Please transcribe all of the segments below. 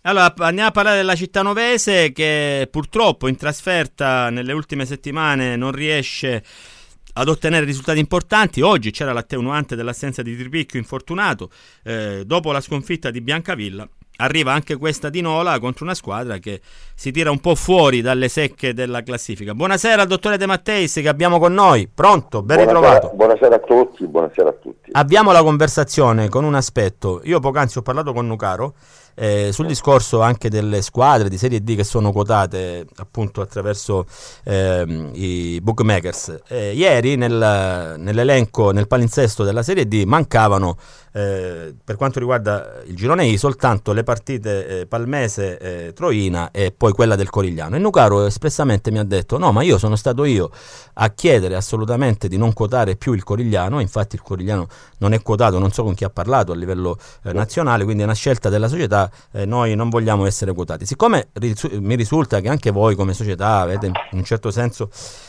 Allora, andiamo a parlare della Cittanovese, che purtroppo in trasferta nelle ultime settimane non riesce ad ottenere risultati importanti. Oggi c'era l'attenuante dell'assenza di Tripicchio, infortunato. Dopo la sconfitta di Biancavilla arriva anche questa di Nola contro una squadra che si tira un po' fuori dalle secche della classifica. Buonasera al dottore De Matteis che abbiamo con noi. Pronto? Ben ritrovato. Buonasera a tutti, buonasera a tutti. Abbiamo la conversazione con un aspetto. Io poc'anzi ho parlato con Nucaro sul discorso anche delle squadre di Serie D che sono quotate appunto attraverso i bookmakers. Ieri nell'elenco, nel palinsesto della Serie D mancavano per quanto riguarda il girone I soltanto le partite Palmese, Troina e poi quella del Corigliano, e Nucaro espressamente mi ha detto no, ma io sono stato io a chiedere assolutamente di non quotare più il Corigliano. Infatti il Corigliano non è quotato, non so con chi ha parlato a livello nazionale, quindi è una scelta della società. Noi non vogliamo essere quotati. Siccome mi risulta che anche voi come società avete in un certo senso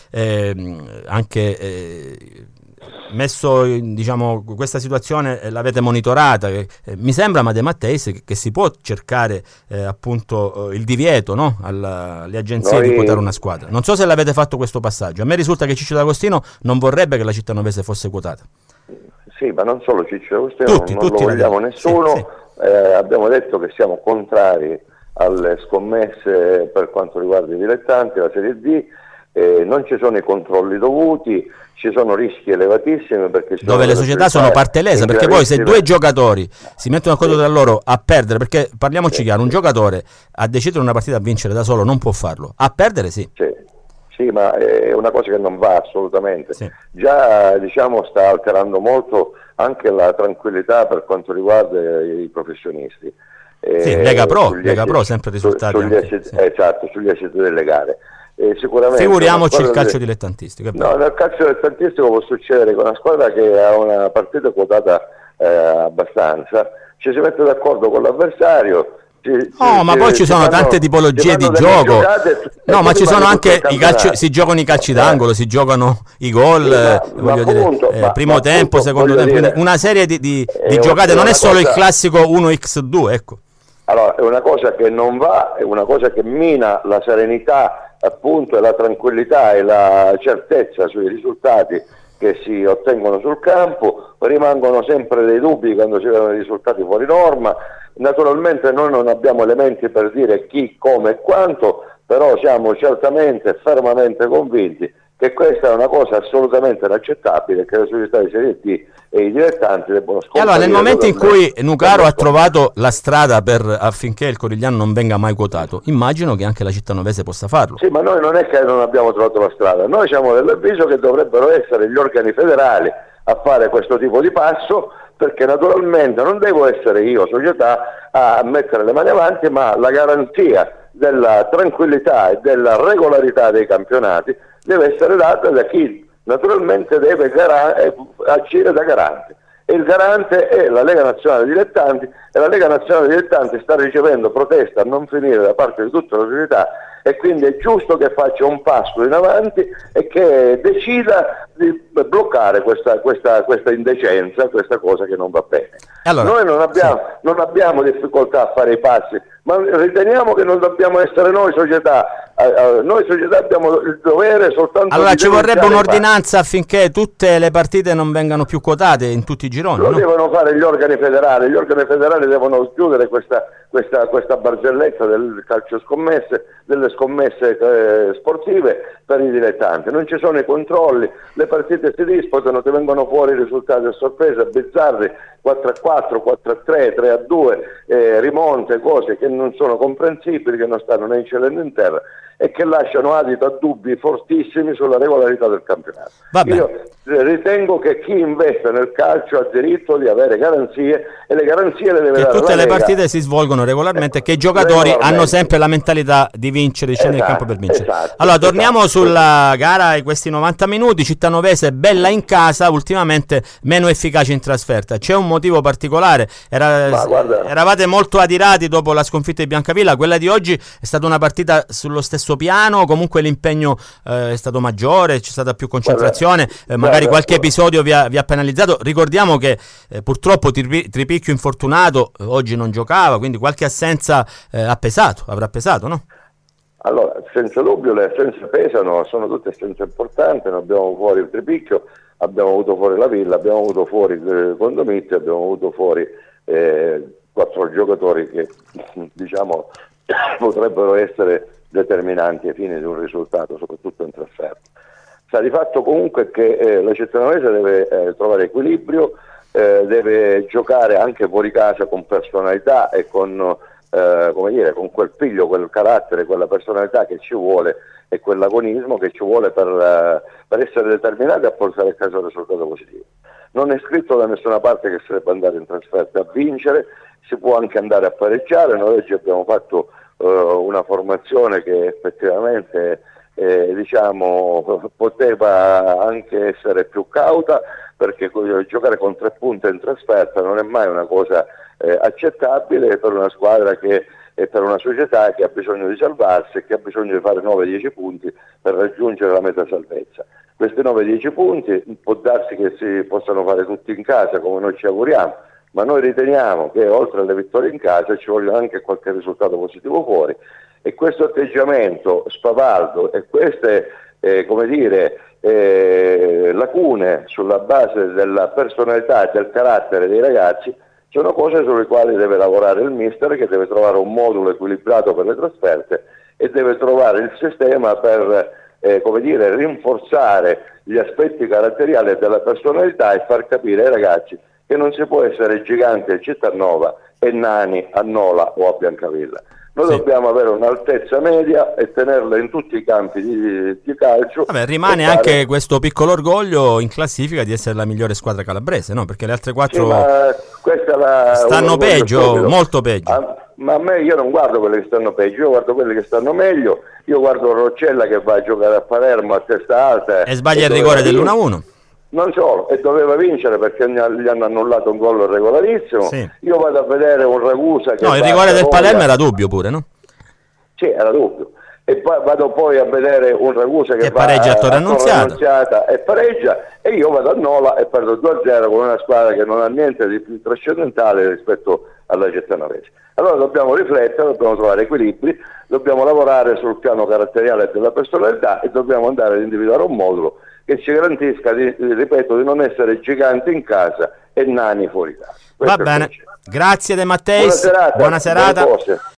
anche messo, diciamo, questa situazione l'avete monitorata, mi sembra, ma De Matteis, che si può cercare appunto il divieto, no? alle agenzie di quotare una squadra. Non so se l'avete fatto questo passaggio. A me risulta che Ciccio D'Agostino non vorrebbe che la Cittanovese fosse quotata. Sì, ma non solo Ciccio D'Agostino, non lo vogliamo nessuno. Sì. Abbiamo detto che siamo contrari alle scommesse per quanto riguarda i dilettanti, la Serie D. Non ci sono i controlli dovuti, ci sono rischi elevatissimi perché dove le società sono parte lesa, perché poi se due giocatori si mettono d'accordo tra loro a perdere, perché parliamoci chiaro, un giocatore a decidere una partita a vincere da solo non può farlo, a perdere sì, ma è una cosa che non va assolutamente. Già diciamo sta alterando molto anche la tranquillità per quanto riguarda i professionisti. Lega Pro sempre risultati esatto, sugli esiti delle gare. Sicuramente figuriamoci il calcio dilettantistico. Nel calcio dilettantistico può succedere con una squadra che ha una partita quotata abbastanza, ci si mette d'accordo con l'avversario. Ma poi ci sono tante tipologie di gioco. Ma ci sono anche i calci, si giocano i calci d'angolo, si giocano i gol, primo tempo, secondo tempo, una serie di giocate, non è solo il classico 1x2, ecco. Allora, è una cosa che non va, è una cosa che mina la serenità, appunto, e la tranquillità e la certezza sui risultati che si ottengono sul campo. Rimangono sempre dei dubbi quando si vedono i risultati fuori norma. Naturalmente noi non abbiamo elementi per dire chi, come e quanto, però siamo certamente e fermamente convinti che questa è una cosa assolutamente inaccettabile, che le società di Serie D e i dilettanti debbono scomparire. Allora, nel momento in cui Nucaro ha trovato la strada affinché il Corigliano non venga mai quotato, immagino che anche la Cittanovese possa farlo. Sì, ma noi non è che non abbiamo trovato la strada, noi siamo dell'avviso che dovrebbero essere gli organi federali a fare questo tipo di passo, perché naturalmente non devo essere io, società, a mettere le mani avanti, ma la garanzia della tranquillità e della regolarità dei campionati deve essere data da chi naturalmente deve agire da garante. E il garante è la Lega Nazionale Dilettanti, e la Lega Nazionale Dilettanti sta ricevendo proteste a non finire da parte di tutta la società, e quindi è giusto che faccia un passo in avanti e che decida di bloccare questa indecenza, questa cosa che non va bene. Allora, noi non abbiamo difficoltà a fare i passi, ma riteniamo che non dobbiamo essere noi società. Noi società abbiamo il dovere soltanto. Allora ci vorrebbe un'ordinanza affinché tutte le partite non vengano più quotate in tutti i gironi. Lo devono fare gli organi federali. Gli organi federali devono chiudere questa barzelletta del calcio scommesse, delle scommesse sportive per i dilettanti. Non ci sono i controlli, le partite si disputano, ti vengono fuori risultati a sorpresa, bizzarri, 4-4, 4-3, 3-2, rimonte, cose che non sono comprensibili, che non stanno né in cielo né in terra e che lasciano adito a dubbi fortissimi sulla regolarità del campionato. Io ritengo che chi investe nel calcio ha diritto di avere garanzie, e le garanzie le deve dare tutte la le Lega. partite si svolgono regolarmente, che i giocatori hanno sempre la mentalità di vincere vincere, di scendere in campo per vincere. Allora torniamo sulla gara e questi 90 minuti. Cittanovese bella in casa, ultimamente meno efficace in trasferta. C'è un motivo particolare? Eravate molto adirati dopo la sconfitta di Biancavilla. Quella di oggi è stata una partita sullo stesso piano, comunque l'impegno è stato maggiore, c'è stata più concentrazione, magari qualche episodio vi ha penalizzato. Ricordiamo che purtroppo Tripicchio infortunato oggi non giocava, quindi qualche assenza avrà pesato, no? Allora, senza dubbio le assenze pesano, sono tutte assenze importanti. Noi abbiamo fuori il Tripicchio, abbiamo avuto fuori la Villa, abbiamo avuto fuori Condomitti, abbiamo avuto fuori 4 giocatori che diciamo potrebbero essere determinanti ai fini di un risultato, soprattutto in trasferta. Sta di fatto comunque che la Cittanovese deve trovare equilibrio, deve giocare anche fuori casa con personalità e con quel piglio, quel carattere, quella personalità che ci vuole e quell'agonismo che ci vuole per essere determinati a portare a casa un risultato positivo. Non è scritto da nessuna parte che sarebbe andare in trasferta a vincere, si può anche andare a pareggiare. Noi oggi abbiamo fatto una formazione che effettivamente poteva anche essere più cauta, perché giocare con 3 punti in trasferta non è mai una cosa accettabile per una squadra e per una società che ha bisogno di salvarsi e che ha bisogno di fare 9-10 punti per raggiungere la meta salvezza. Questi 9-10 punti può darsi che si possano fare tutti in casa, come noi ci auguriamo, ma noi riteniamo che oltre alle vittorie in casa ci voglia anche qualche risultato positivo fuori, e questo atteggiamento spavaldo e queste lacune sulla base della personalità e del carattere dei ragazzi sono cose sulle quali deve lavorare il mister, che deve trovare un modulo equilibrato per le trasferte e deve trovare il sistema per rinforzare gli aspetti caratteriali della personalità e far capire ai ragazzi che non si può essere giganti a Cittanova e nani a Nola o a Biancavilla. Noi dobbiamo avere un'altezza media e tenerla in tutti i campi di calcio. Rimane anche questo piccolo orgoglio in classifica di essere la migliore squadra calabrese, no? Perché le altre 4 stanno peggio, molto peggio. Ma a me, io non guardo quelli che stanno peggio, io guardo quelli che stanno meglio. Io guardo Roccella che va a giocare a Palermo a testa alta e sbaglia il rigore dell'1-1. Non solo, e doveva vincere perché gli hanno annullato un gol regolarissimo. Sì. Io vado a vedere un Ragusa che il rigore del Palermo era dubbio pure, no? Sì, era dubbio. E poi vado poi a vedere un Ragusa che pareggia a Torre Annunziata e pareggia, e io vado a Nola e perdo 2-0 con una squadra che non ha niente di più trascendentale rispetto alla Cittanovese. Allora dobbiamo riflettere, dobbiamo trovare equilibri, dobbiamo lavorare sul piano caratteriale della personalità e dobbiamo andare ad individuare un modulo che ci garantisca, ripeto, di non essere giganti in casa e nani fuori casa. Va bene, grazie De Matteis, buona serata.